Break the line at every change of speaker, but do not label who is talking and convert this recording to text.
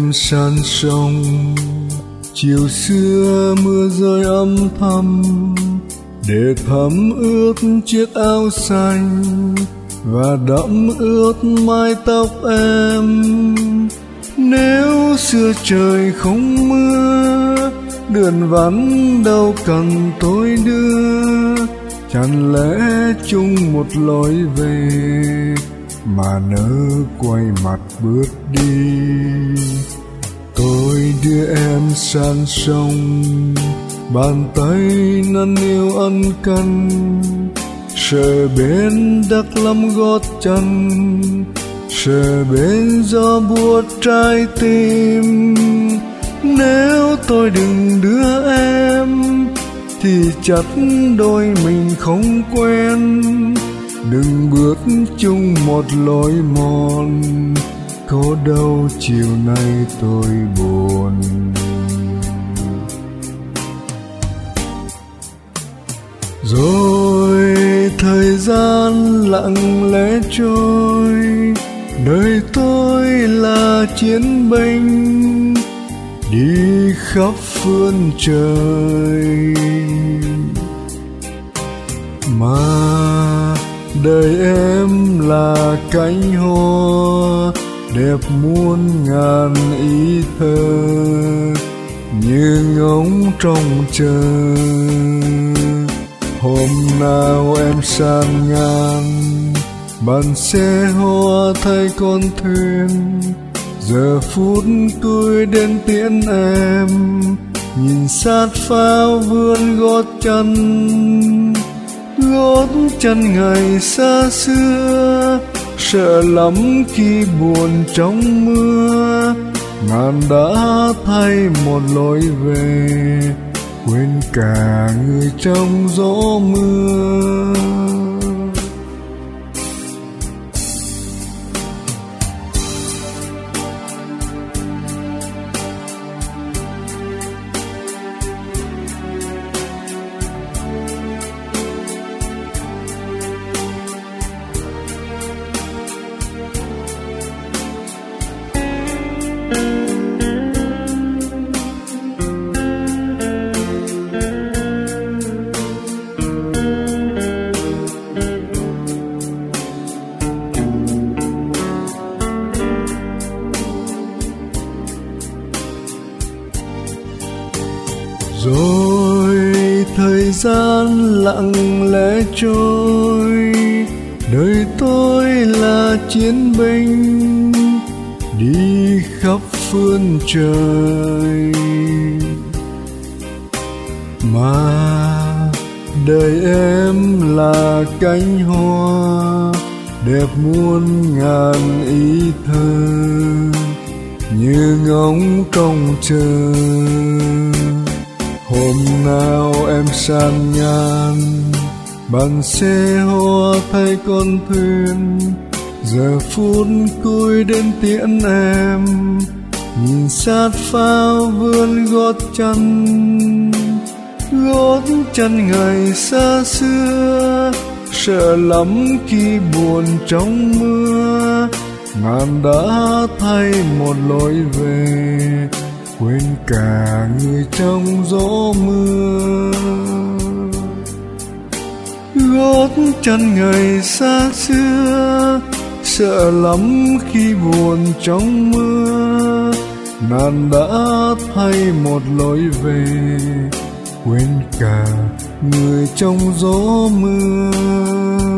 em san sông, chiều xưa mưa rơi âm thầm để thấm ướt chiếc áo xanh và đẫm ướt mái tóc em. Nếu xưa trời không mưa, đường vắng đâu cần tôi đưa, chẳng lẽ chung một lối về mà nỡ quay mặt bước đi. Tôi đưa em san sông, bàn tay năn yêu ân cần, sợ bên đắc lắm gót chân, sợ bên gió buốt trái tim. Nếu tôi đừng đưa em thì chắc đôi mình không quen, đừng bước chung một lối mòn, có đâu chiều nay tôi buồn. Rồi thời gian lặng lẽ trôi, đời tôi là chiến binh đi khắp phương trời, mà đời em là cánh hoa đẹp muôn ngàn ý thơ, như ngóng trong chờ. Hôm nào em san ngang, bàn xe hoa thay con thuyền, giờ phút tôi đến tiễn em, nhìn sát pháo vươn gót chân ngày xa xưa. Sợ lắm khi buồn trong mưa, ngàn đã thay một lối về, quên cả người trong gió mưa. Rồi thời gian lặng lẽ trôi, đời tôi là chiến binh đi khắp phương trời, mà đời em là cánh hoa đẹp muôn ngàn ý thơ, như ngóng trong chờ. Hôm nào em san ngang, bàn xe hoa thay con thuyền, giờ phút tôi đến tiễn em, nhìn sát pháo vươn gót chân ngày xa xưa. Sợ lắm khi buồn trong mưa, ngàn đã thay một lối về, quên cả người trong gió mưa. Gót chân ngày xa xưa, sợ lắm khi buồn trong mưa, ngàn đã thay một lối về, quên cả người trong gió mưa.